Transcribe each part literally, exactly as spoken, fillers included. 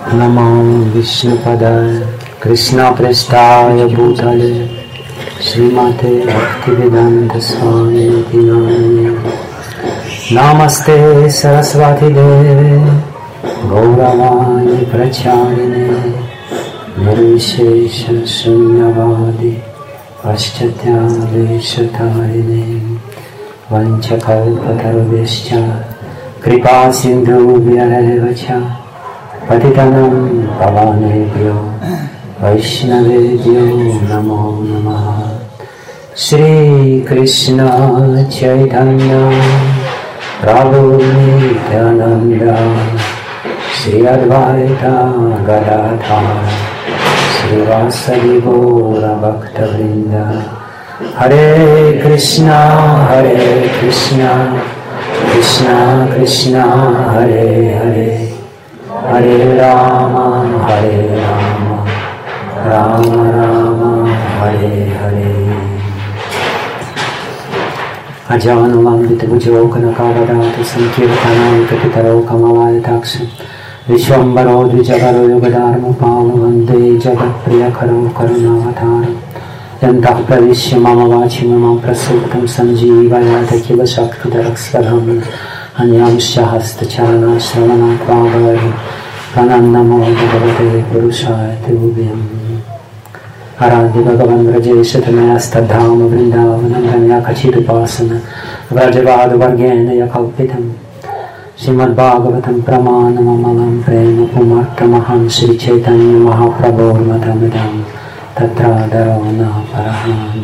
Namo Vishnupadaya Krishna Prestaya Bhutale Srimate Bhaktivedanta Swami Namane Namaste Saraswati Deve Gauravani Pracharine Nirvishesha Shunyavadi Paschatya Veshatarine Vanchakalpatarvescha Kripa Sindhu Vyarevacha Patitanam Pavanebhyo Vaishnavebhyo Namo Namaha Shri Krishna Chaitanya Prabhu Nityananda Shri Advaita Gadadhara Shri Vasadi Gaura Bhaktavrinda Hare Krishna Hare Krishna Krishna Krishna Hare Hare Hare Rama Hare Rama Rama Rama Hare Hare Ajanamamrita Bhujokana Kavadata Sankirtanam Kapitaro Kamalayataksam Vishwambaro Dvijagaro Yogadharma Pava Vande Jagat Priyakaro Karunavataram Yantah Pravishya Mama Vachimamam Prasuptam Sanjeevayata Kiva Shaktidarakskaram Anyamsha Hastacharana Shravana Pavavari Pranannamo Bhagavate Purushaya Tubhyam Aradhi Bhagavan Vrajesha Tamayastadhama Vrindavanam Ranya Kachitupasana Vrajavada Vargena Yakalpitam Srimad Bhagavatam Pramanamamalam Prema Pumartamaham Sri Chaitanya Mahaprabhu Madhamidam Tatra Dharana Paraham.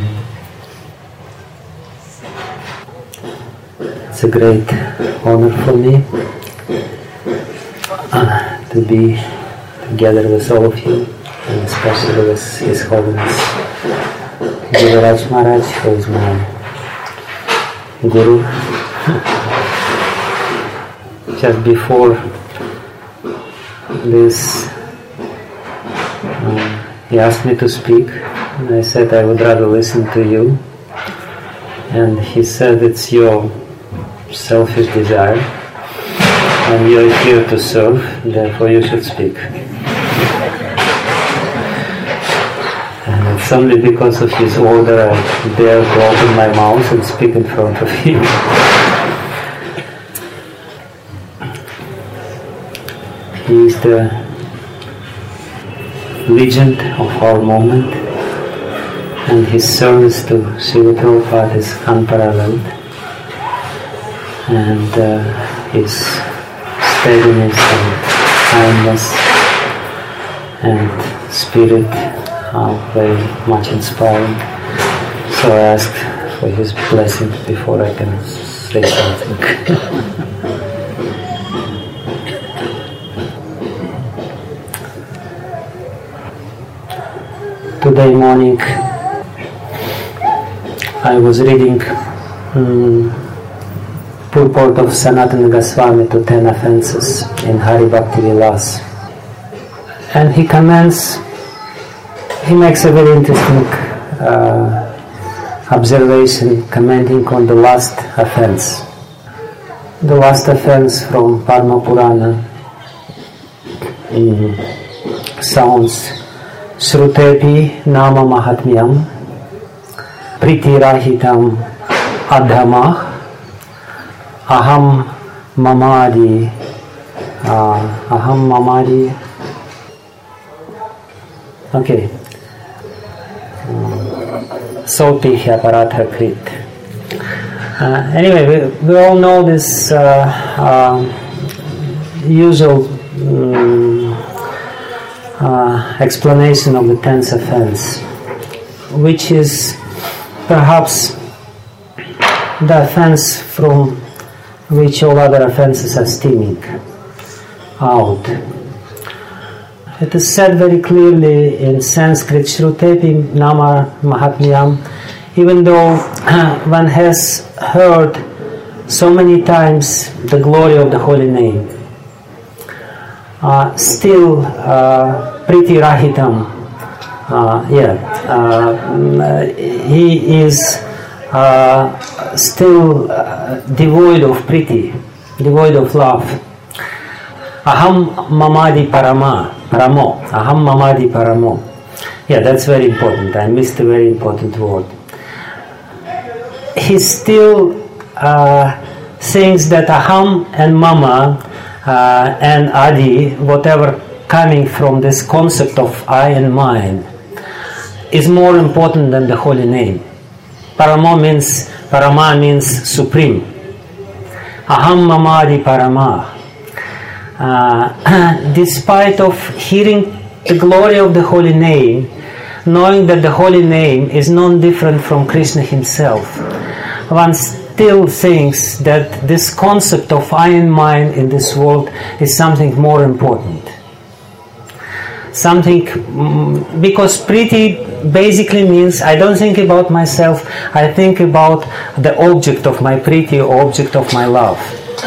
It's a great honor for me uh, to be together with all of you, and especially with His Holiness Jivaraj Maharaj, who is my Guru. Just before this, uh, he asked me to speak, and I said I would rather listen to you. And he said, it's your selfish desire, and you are here to serve, therefore you should speak. And it's only because of his order I dare to open my mouth and speak in front of him. He is the legend of our moment, and his service to Srila Prabhupada is unparalleled, and uh, his steadiness and kindness and spirit are very much inspiring. So I ask for his blessing before I can say something. Today morning I was reading um, purport of Sanatana Goswami to ten offenses in Hari Bhakti Vilas, and he comments, he makes a very interesting uh, observation commenting on the last offense. The last offense from Padma Purana um, sounds Shrutepi Nama Mahatmyam Pritirahitam Adhamah Aham Mamadi uh, Aham Mamadi Okay Soti Hyaparatha Krit. Uh, anyway, we, we all know this uh, uh, usual um, uh, explanation of the tenth offense, which is perhaps the offense from which all other offenses are stemming out. It is said very clearly in Sanskrit, Shrutepi Nama Mahatmyam, even though one has heard so many times the glory of the holy name, uh, still uh, Priti Rahitam, uh, yeah, uh, he is uh, still uh, devoid of Priti, devoid of love. Aham mamadi parama, paramo, aham mamadi paramo. Yeah, that's very important. I missed a very important word. He still uh, thinks that aham and mama uh, and adi, whatever coming from this concept of I and mine, is more important than the holy name. Paramo means, parama means supreme. Aham mamadi parama. Uh, despite of hearing the glory of the holy name, knowing that the holy name is non-different from Krishna himself, one still thinks that this concept of I and mine in this world is something more important. Something, because Priti basically means I don't think about myself, I think about the object of my Priti, object of my love.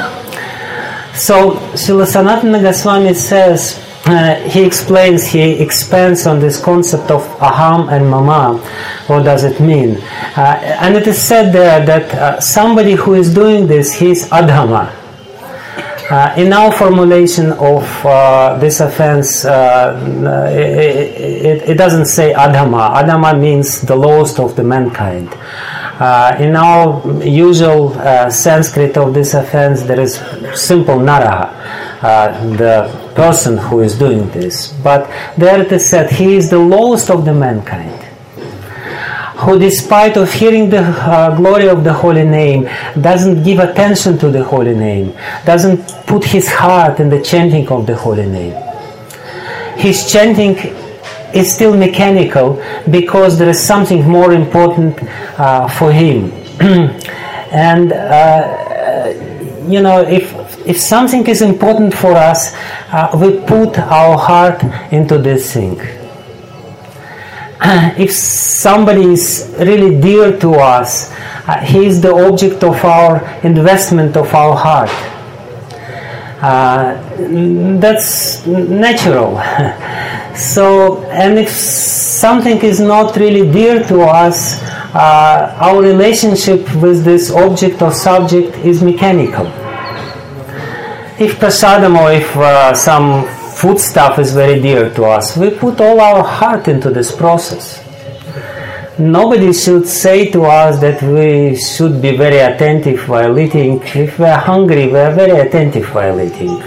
So Srila Sanatana Goswami says, uh, he explains, he expands on this concept of aham and mama. What does it mean? Uh, and it is said there that uh, somebody who is doing this, he is adhama. Uh, in our formulation of uh, this offense, uh, it, it, it doesn't say adhama. Adhama means the lowest of the mankind. Uh, in our usual uh, Sanskrit of this offense, there is simple naraha, uh, the person who is doing this. But there it is said, he is the lowest of the mankind, who despite of hearing the uh, glory of the holy name, doesn't give attention to the holy name, doesn't put his heart in the chanting of the holy name. His chanting is still mechanical because there is something more important uh, for him. And uh, you know, if if something is important for us, uh, we put our heart into this thing. If somebody is really dear to us, uh, he is the object of our investment of our heart. Uh, that's natural. So, and if something is not really dear to us, uh, our relationship with this object or subject is mechanical. If prasadam or if uh, some food stuff is very dear to us, we put all our heart into this process. Nobody should say to us that we should be very attentive while eating. If we are hungry, we are very attentive while eating.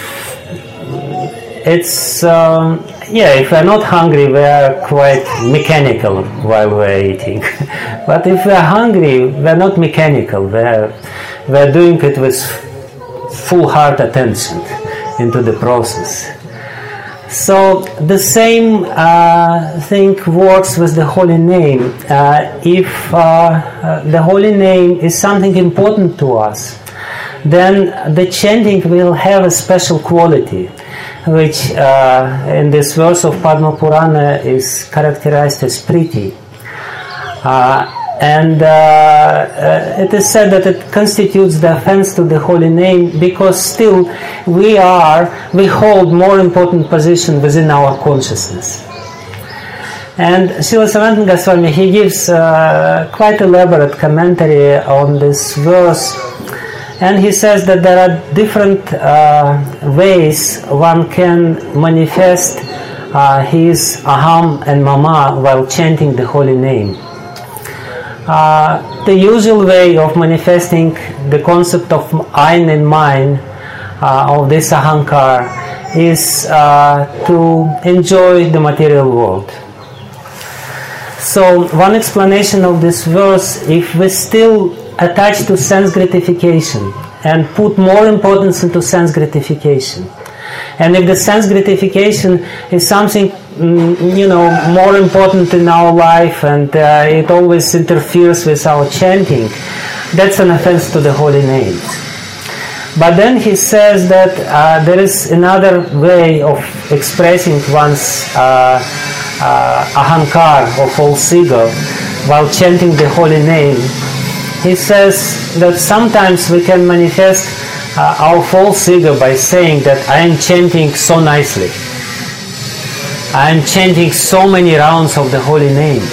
It's, um, yeah, if we are not hungry, we are quite mechanical while we are eating. But if we are hungry, we are not mechanical. We are, we are doing it with full heart attention into the process. So the same uh, thing works with the holy name. Uh, if uh, uh, the holy name is something important to us, then the chanting will have a special quality, which uh, in this verse of Padma Purana is characterized as priti. Uh, and uh, uh, it is said that it constitutes the offense to the holy name because still we are, we hold more important position within our consciousness. And Srila Sanatana Goswami, he gives uh, quite elaborate commentary on this verse, and he says that there are different uh, ways one can manifest uh, his aham and mama while chanting the holy name. Uh, the usual way of manifesting the concept of I and mine, uh, of this ahankar, is uh, to enjoy the material world. So one explanation of this verse, if we still attach to sense gratification and put more importance into sense gratification, and if the sense gratification is something, you know, more important in our life and uh, it always interferes with our chanting, that's an offense to the holy names. But then he says that uh, there is another way of expressing one's uh, uh, ahankar or false ego while chanting the holy name. He says that sometimes we can manifest uh, our false ego by saying that I am chanting so nicely. I am chanting so many rounds of the holy name.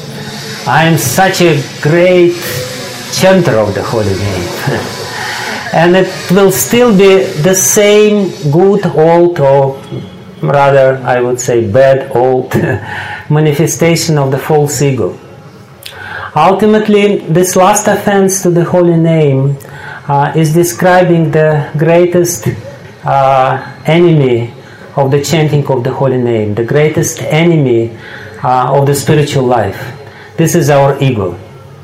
I am such a great chanter of the holy name. and it will still be the same good old, or rather I would say bad old manifestation of the false ego. Ultimately, this last offense to the holy name uh, is describing the greatest uh, enemy of the chanting of the holy name, the greatest enemy uh, of the spiritual life. This is our ego.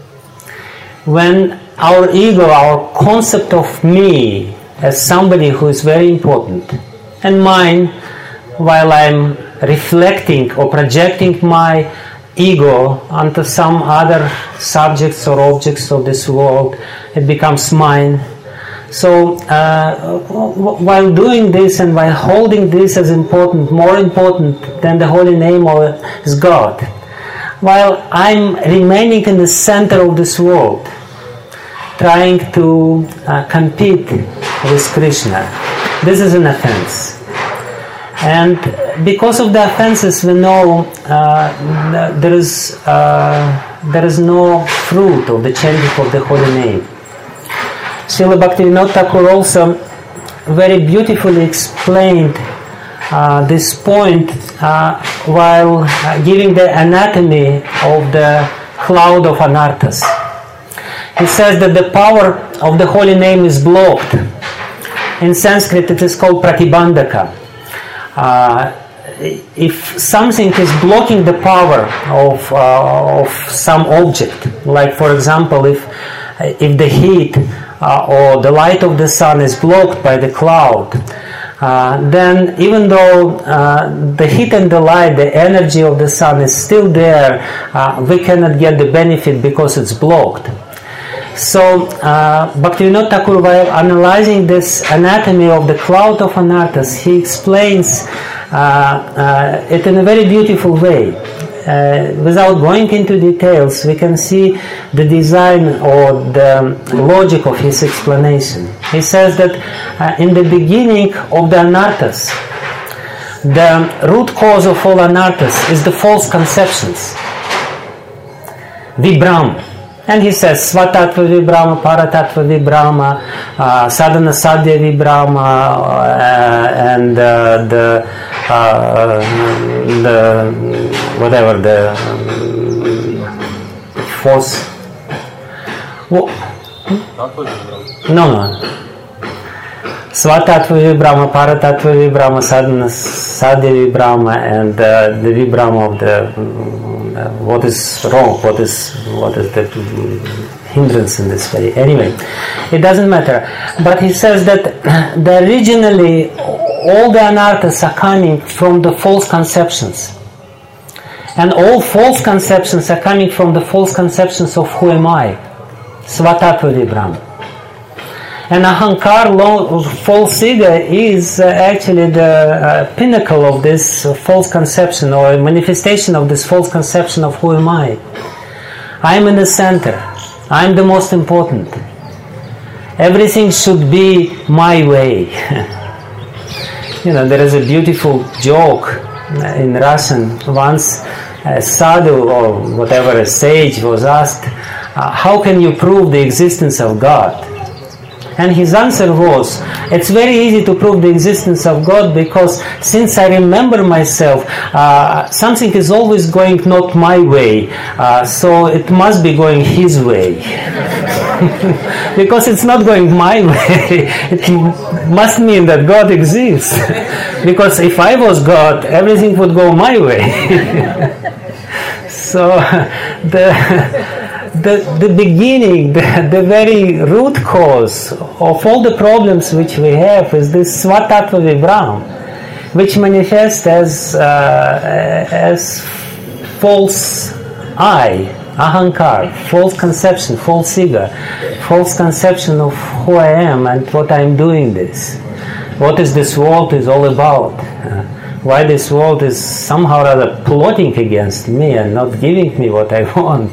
When our ego, our concept of me as somebody who is very important, and mine, while I'm reflecting or projecting my ego onto some other subjects or objects of this world, it becomes mine. So uh, while doing this and while holding this as important, more important than the holy name of is God, while I'm remaining in the center of this world, trying to uh, compete with Krishna, this is an offense. And because of the offenses, we know uh, there is uh, there is no fruit of the chanting of the holy name. Srila Bhaktivinoda Thakur also very beautifully explained uh, this point uh, while uh, giving the anatomy of the cloud of anarthas. He says that the power of the holy name is blocked. In Sanskrit it is called pratibandhaka. Uh, if something is blocking the power of, uh, of some object, like for example if, if the heat uh, or the light of the sun is blocked by the cloud, uh, then even though uh, the heat and the light, the energy of the sun is still there, uh, we cannot get the benefit because it's blocked. So, uh, Bhaktivinoda Thakur, while analyzing this anatomy of the cloud of anarthas, he explains uh, uh, it in a very beautiful way. Uh, without going into details, we can see the design or the logic of his explanation. He says that uh, in the beginning of the anarthas, the root cause of all anarthas is the false conceptions. Vibram. And he says, Svatattva Vibrama, Paratattva Vibrama, uh, Sadhana Sadhya Vibrama, uh, and uh, the, uh, the, whatever, the um, force. Well, no, no. Svatattva Vibrama, Paratattva Vibrama, Sadhana Sadhya Vibrama, and uh, the Vibrama of the uh, what is wrong, what is what is the hindrance in this way. Anyway, it doesn't matter. But he says that the originally all the anarthas are coming from the false conceptions. And all false conceptions are coming from the false conceptions of who am I? Svatattva Vibrama. And ahankar, false ego, is uh, actually the uh, pinnacle of this uh, false conception, or a manifestation of this false conception of who am I. I am in the center. I am the most important. Everything should be my way. You know, there is a beautiful joke in Russian. Once a sadhu or whatever, a sage, was asked, uh, how can you prove the existence of God? And his answer was, it's very easy to prove the existence of God, because since I remember myself, uh, something is always going not my way, uh, so it must be going his way. Because it's not going my way, it must mean that God exists. Because if I was God, everything would go my way. So the... The, the beginning, the, the very root cause of all the problems which we have is this Svatattva Vibram, which manifests as uh, as false I, ahankar, false conception, false ego, false conception of who I am and what I'm doing this. What is this world is all about? Uh, why this world is somehow rather plotting against me and not giving me what I want.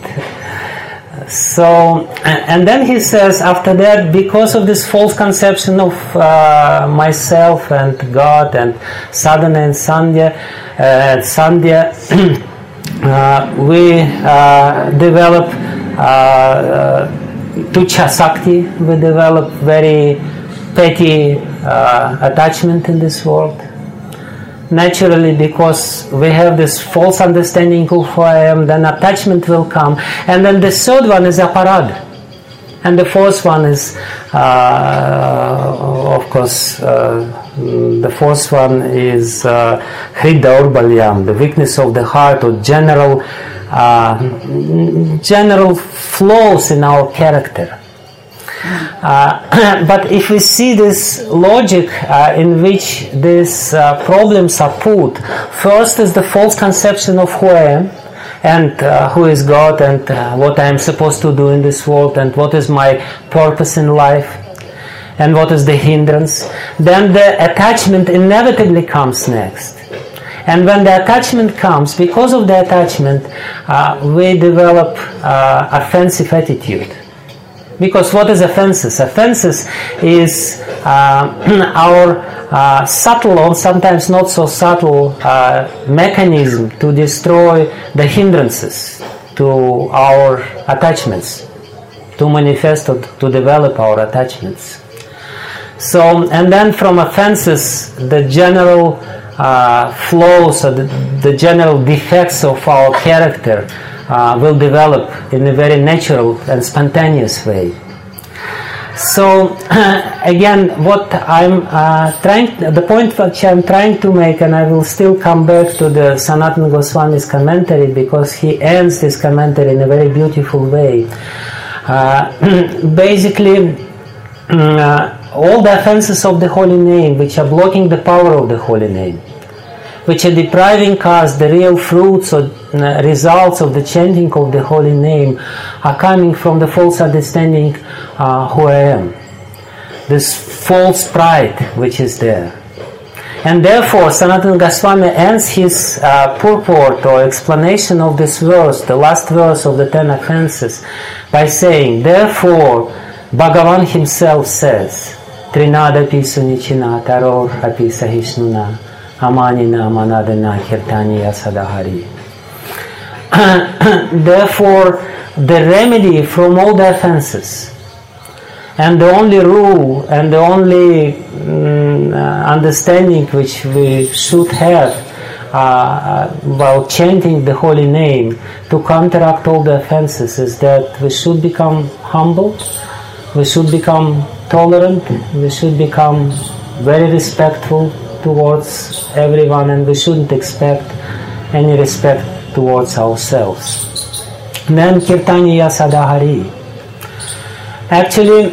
So, and then he says after that, because of this false conception of uh, myself and God and sadhana and sandhya, uh, sandhya uh, we uh, develop uh, uh, tucha sakti, we develop very petty uh, attachment in this world. Naturally, because we have this false understanding of who I am, then attachment will come. And then the third one is aparad. And the fourth one is, uh, of course, uh, the fourth one is uh, Hridda Urbalyam, the weakness of the heart, or general, uh, general flaws in our character. Uh, but if we see this logic uh, in which these uh, problems are put, first is the false conception of who I am, and uh, who is God, and uh, what I am supposed to do in this world, and what is my purpose in life, and what is the hindrance. Then the attachment inevitably comes next. And when the attachment comes, because of the attachment, uh, we develop uh, offensive attitude. Because what is offenses? Offenses is uh, our uh, subtle, or sometimes not so subtle, uh, mechanism to destroy the hindrances to our attachments, to manifest, or to develop our attachments. So, and then from offenses, the general uh, flaws, or the, the general defects of our character Uh, will develop in a very natural and spontaneous way. So again, what I'm uh, trying, the point which I'm trying to make, and I will still come back to the Sanatana Goswami's commentary, because he ends this commentary in a very beautiful way. Uh, basically, uh, all the offenses of the holy name, which are blocking the power of the holy name, which are depriving us the real fruits or uh, results of the chanting of the holy name, are coming from the false understanding uh, who I am. This false pride which is there. And therefore, Sanatana Goswami ends his uh, purport or explanation of this verse, the last verse of the ten offenses, by saying, therefore, Bhagavan himself says, Trinadapi sunichina taror api sahishnuna Amanina manadana kirtaniya sadahari. Therefore, the remedy from all the offenses, and the only rule and the only um, understanding which we should have uh, while chanting the holy name to counteract all the offenses, is that we should become humble, we should become tolerant, we should become very respectful towards everyone, and we shouldn't expect any respect towards ourselves. Then Kirtaniya Sadahari. Actually,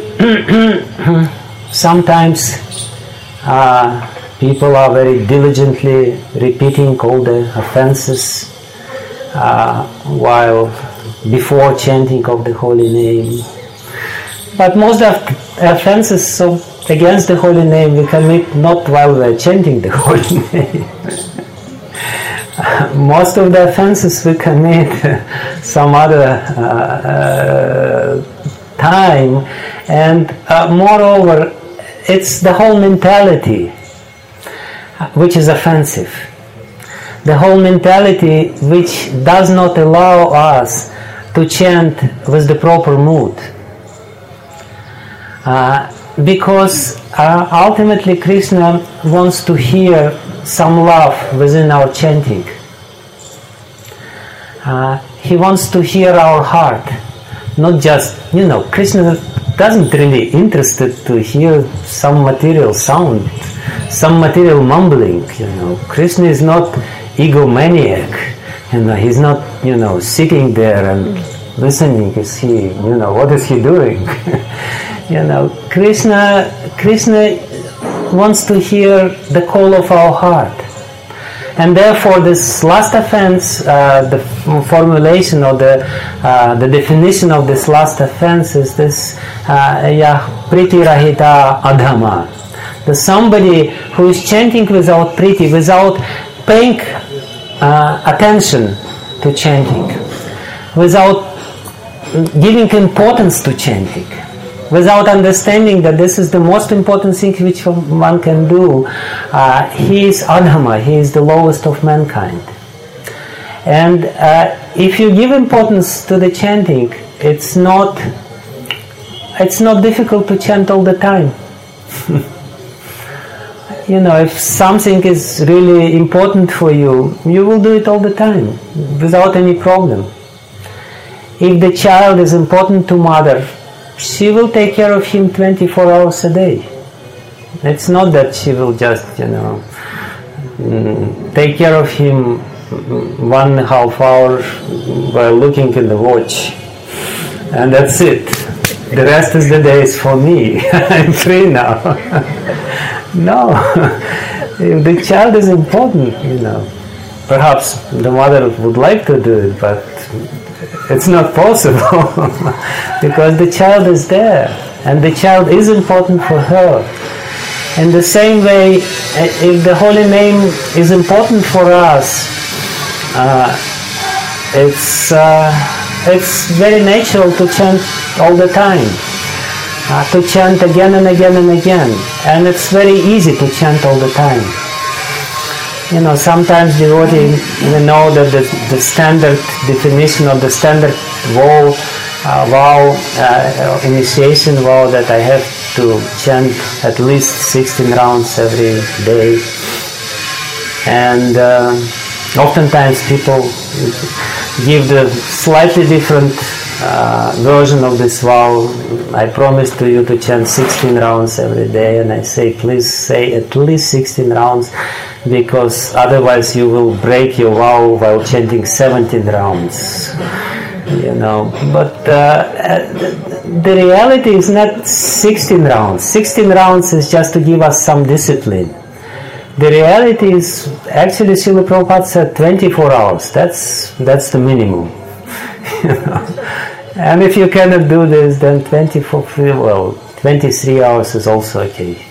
sometimes uh, people are very diligently repeating all the offenses uh, while before chanting of the holy name. But most of the offenses so against the holy name we commit not while we are chanting the holy name. Most of the offenses we commit some other uh, uh, time, and uh, moreover, it's the whole mentality which is offensive. The whole mentality which does not allow us to chant with the proper mood. Uh, because uh, ultimately Krishna wants to hear some love within our chanting. Uh, he wants to hear our heart, not just, you know, Krishna doesn't really interested to hear some material sound, some material mumbling, you know. Krishna is not egomaniac, you know, he's not, you know, sitting there and listening, is he, you know, what is he doing? You know, Krishna, Krishna wants to hear the call of our heart. And therefore this last offense, uh, the f- formulation or the uh, the definition of this last offense is this yah priti rahita adhama. The somebody who is chanting without priti, without paying uh, attention to chanting, without giving importance to chanting, without understanding that this is the most important thing which one can do, uh, he is adhama, he is the lowest of mankind. And uh, if you give importance to the chanting, it's not it's not difficult to chant all the time. You know, if something is really important for you, you will do it all the time, without any problem. If the child is important to mother, she will take care of him twenty-four hours a day. It's not that she will just, you know, take care of him one and a half hour while looking at the watch, and that's it. The rest of the day is for me. I'm free now. No. If the child is important, you know, perhaps the mother would like to do it, but it's not possible because the child is there and the child is important for her. In the same way, if the holy name is important for us, uh, it's uh, it's very natural to chant all the time, uh, to chant again and again and again, and it's very easy to chant all the time. You know, sometimes devotee, we know that the, the standard definition of the standard vow, uh, vow uh, initiation vow, that I have to chant at least sixteen rounds every day, and uh, oftentimes people give the slightly different uh, version of this vow. I promise to you to chant sixteen rounds every day, and I say, please say at least sixteen rounds, because otherwise you will break your vow while chanting seventeen rounds. You know, but uh, the reality is not sixteen rounds. sixteen rounds is just to give us some discipline. The reality is, actually, Srila Prabhupada said twenty-four hours. That's that's the minimum. You know? And if you cannot do this, then twenty-four, well, twenty-three hours is also okay.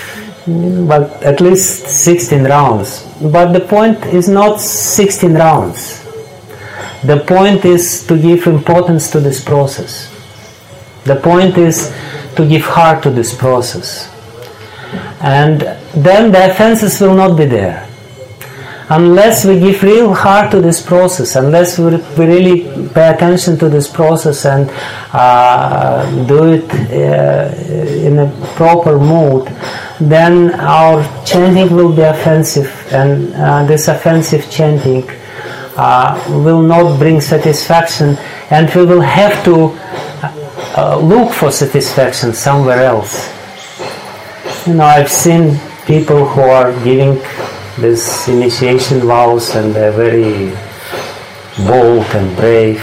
But at least sixteen rounds. But the point is not sixteen rounds. The point is to give importance to this process. The point is to give heart to this process. And then the offenses will not be there. Unless we give real heart to this process, unless we, we really pay attention to this process and uh, do it uh, in a proper mood, then our chanting will be offensive, and uh, this offensive chanting uh, will not bring satisfaction, and we will have to uh, look for satisfaction somewhere else. You know, I've seen people who are giving this initiation vows and they're very bold and brave,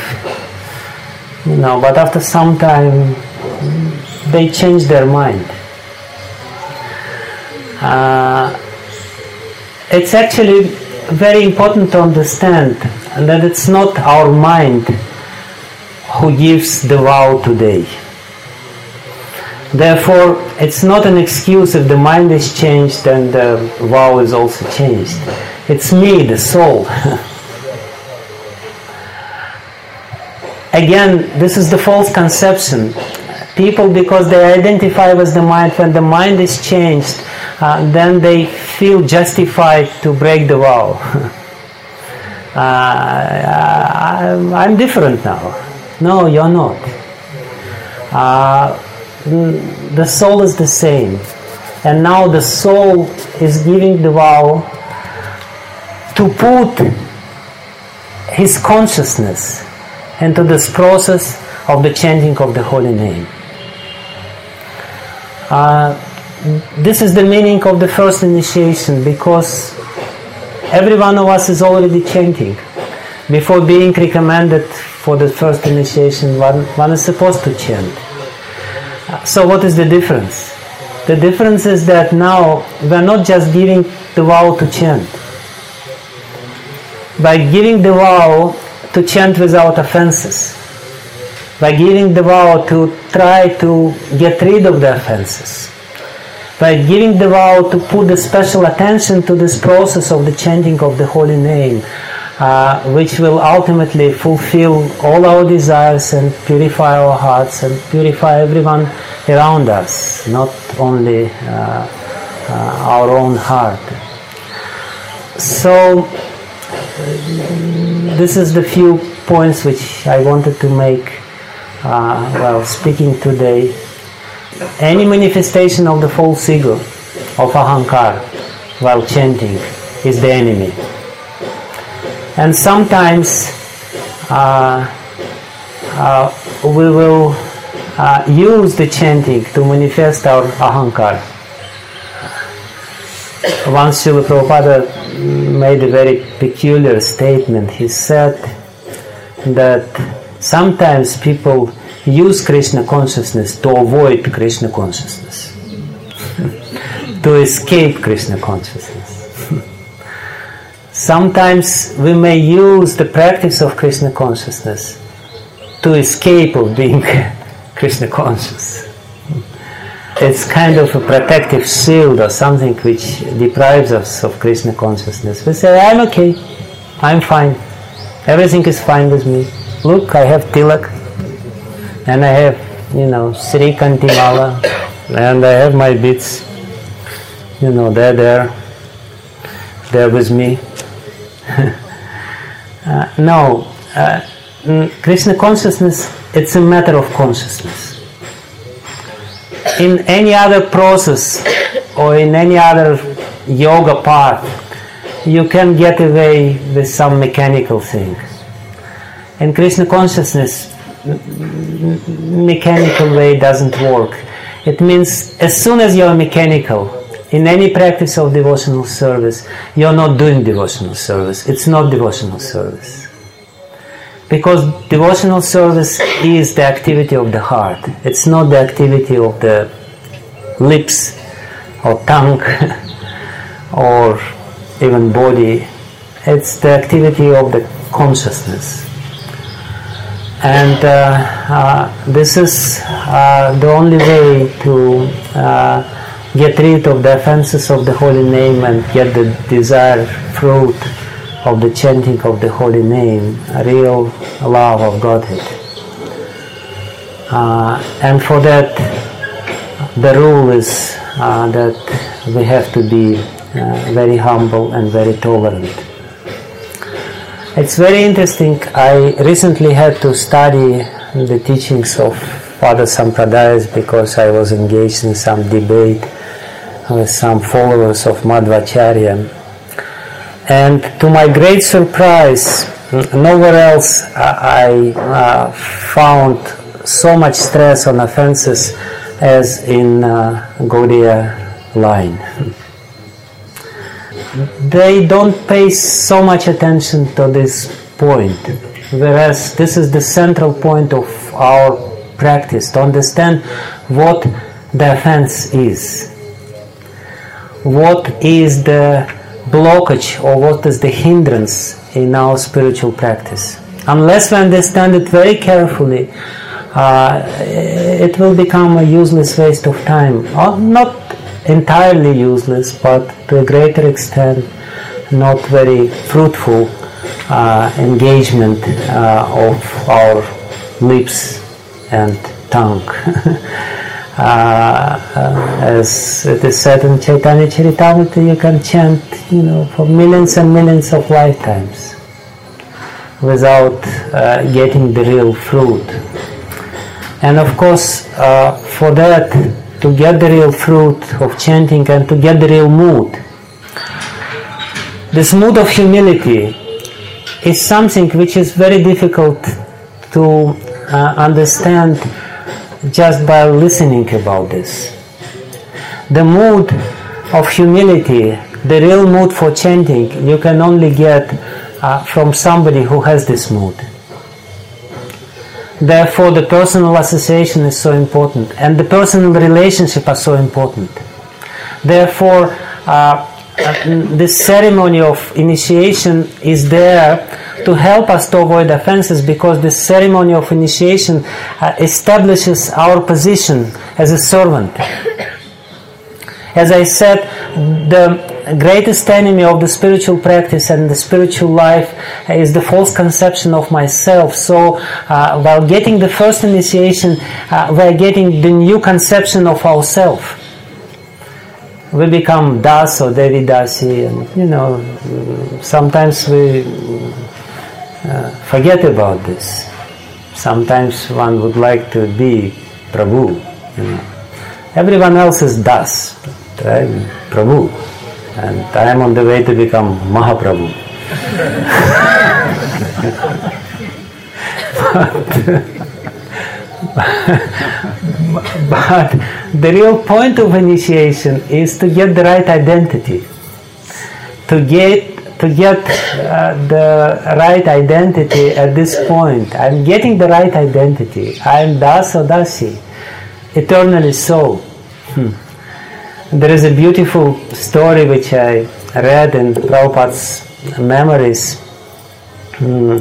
you know, but after some time they change their mind. Uh, it's actually very important to understand that it's not our mind who gives the vow today. Therefore, it's not an excuse if the mind is changed and the vow is also changed. It's me, the soul. Again, this is the false conception. People, because they identify with the mind, when the mind is changed, uh, then they feel justified to break the vow. uh, I, I'm different now. No, you're not. Uh, the soul is the same, and now the soul is giving the vow to put his consciousness into this process of the chanting of the holy name. Uh, this is the meaning of the first initiation, because every one of us is already chanting. Before being recommended for the first initiation, one, one is supposed to chant. So what is the difference? The difference is that now we are not just giving the vow to chant. By giving the vow to chant without offenses, by giving the vow to try to get rid of the offenses, by giving the vow to put the special attention to this process of the chanting of the holy name, Uh, which will ultimately fulfill all our desires and purify our hearts and purify everyone around us, not only uh, uh, our own heart. So, this is the few points which I wanted to make uh, while speaking today. any manifestation of the false ego, of ahankar, while chanting, is the enemy. And sometimes uh, uh, we will uh, use the chanting to manifest our ahankar. Once Srila Prabhupada made a very peculiar statement. He said that sometimes people use Krishna consciousness to avoid Krishna consciousness, to escape Krishna consciousness. Sometimes we may use the practice of Krishna consciousness to escape of being Krishna conscious. It's kind of a protective shield or something which deprives us of Krishna consciousness. We say, I'm okay, I'm fine, everything is fine with me. Look, I have tilak, and I have, you know, Sri Kantimala, and I have my beads, you know, they're there, they're with me. uh, no, uh, Krishna consciousness, it's a matter of consciousness. In any other process or in any other yoga path, you can get away with some mechanical thing. In Krishna consciousness, mechanical way doesn't work. It means as soon as you are mechanical, in any practice of devotional service, you are not doing devotional service. It's not devotional service. Because devotional service is the activity of the heart. It's not the activity of the lips or tongue or even body. It's the activity of the consciousness. And uh, uh, this is uh, the only way to uh, get rid of the offenses of the holy name and get the desired fruit of the chanting of the holy name, a real love of Godhead. Uh, and for that, the rule is uh, that we have to be uh, very humble and very tolerant. It's very interesting. I recently had to study the teachings of other Sampradayas because I was engaged in some debate with some followers of Madhvacharya. And to my great surprise, nowhere else I uh, found so much stress on offenses as in uh, Gaudiya line. They don't pay so much attention to this point, whereas this is the central point of our practice, to understand what the offense is. What is the blockage or what is the hindrance in our spiritual practice. Unless we understand it very carefully, uh, it will become a useless waste of time. Or not entirely useless, but to a greater extent not very fruitful uh, engagement uh, of our lips and tongue. Uh, uh, as it is said in Chaitanya Charitamrita, you can chant, you know, for millions and millions of lifetimes without uh, getting the real fruit. And of course, uh, for that, to get the real fruit of chanting and to get the real mood, this mood of humility is something which is very difficult to uh, understand just by listening about this. The mood of humility, the real mood for chanting, you can only get uh, from somebody who has this mood. Therefore, the personal association is so important, and the personal relationship are so important. Therefore, uh, this ceremony of initiation is there to help us to avoid offenses, because this ceremony of initiation uh, establishes our position as a servant. As I said, the greatest enemy of the spiritual practice and the spiritual life is the false conception of myself. So uh, while getting the first initiation, uh, we are getting the new conception of ourselves. We become Das or Devi Dasi, and you know, sometimes we uh, forget about this. Sometimes one would like to be Prabhu, you know. everyone else is Das, right? Prabhu, and I am on the way to become Mahaprabhu. but, but the real point of initiation is to get the right identity, to get to get uh, the right identity at this point. I'm getting the right identity. I'm Das or Dasi, eternally so. Hmm. There is a beautiful story which I read in Prabhupada's Memories. Hmm.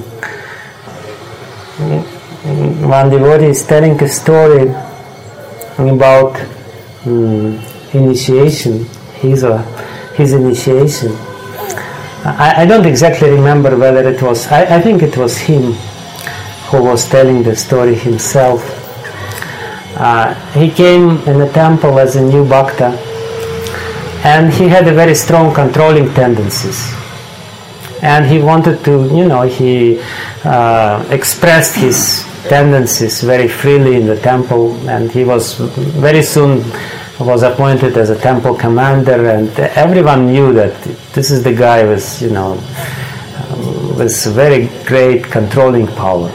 One devotee is telling a story about um, initiation, his or his initiation. I, I don't exactly remember whether it was, I, I think it was him who was telling the story himself. Uh, he came in a temple as a new bhakta, and he had a very strong controlling tendencies. And he wanted to, you know, he uh, expressed his tendencies very freely in the temple, and he was very soon was appointed as a temple commander, and everyone knew that this is the guy with, you know, with very great controlling power.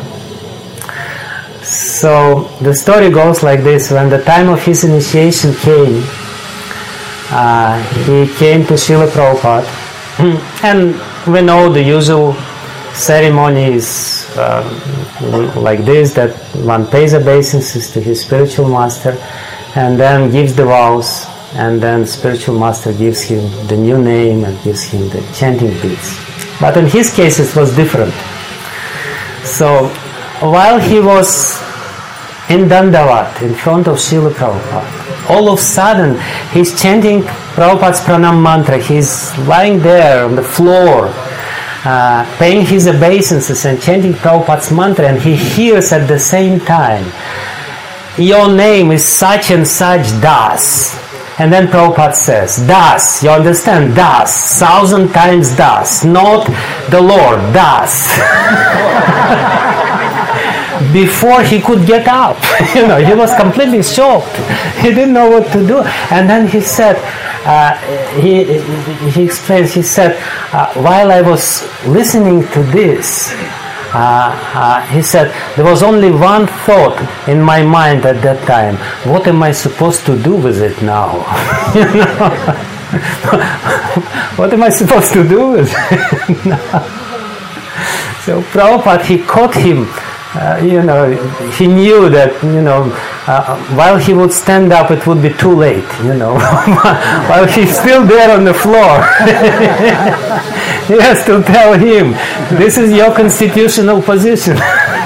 So the story goes like this: when the time of his initiation came, uh, he came to Srila Prabhupada, and we know the usual ceremony is uh, like this, that one pays obeisances to his spiritual master and then gives the vows, and then spiritual master gives him the new name and gives him the chanting beads. But in his case it was different. So while he was in Dandavat, in front of Srila Prabhupada, all of a sudden he's chanting Prabhupada's pranam mantra. He's lying there on the floor, uh, paying his obeisances and chanting Prabhupada's mantra, and he hears at the same time, your name is such and such Das. And then Prabhupada says, Das, you understand? Das, thousand times Das, not the Lord, Das. Before he could get up, you know, he was completely shocked. He didn't know what to do. And then he said, uh, he, he explains, he said, uh, while I was listening to this, Uh, uh, he said, there was only one thought in my mind at that time: what am I supposed to do with it now? You know? What am I supposed to do with it now? So Prabhupada, he caught him. Uh, you know, he knew that, you know, uh, while he would stand up, it would be too late, you know. While he's still there on the floor, he has to tell him, this is your constitutional position.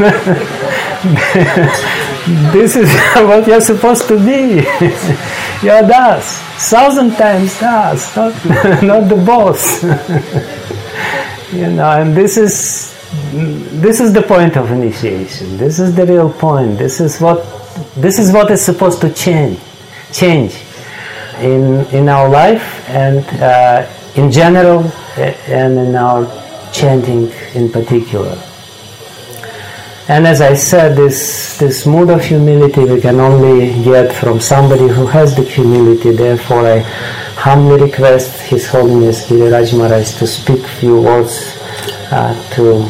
This is what you're supposed to be. You're Das, thousand times Das, not, not the boss. You know, and this is This is the point of initiation. This is the real point. This is what this is what is supposed to change, change in in our life, and uh, in general, and in our chanting in particular. And as I said, this this mood of humility we can only get from somebody who has the humility. Therefore, I humbly request His Holiness Giriraj Maharaj to speak few words uh, to.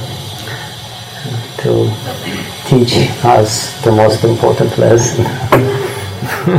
to teach us the most important lesson.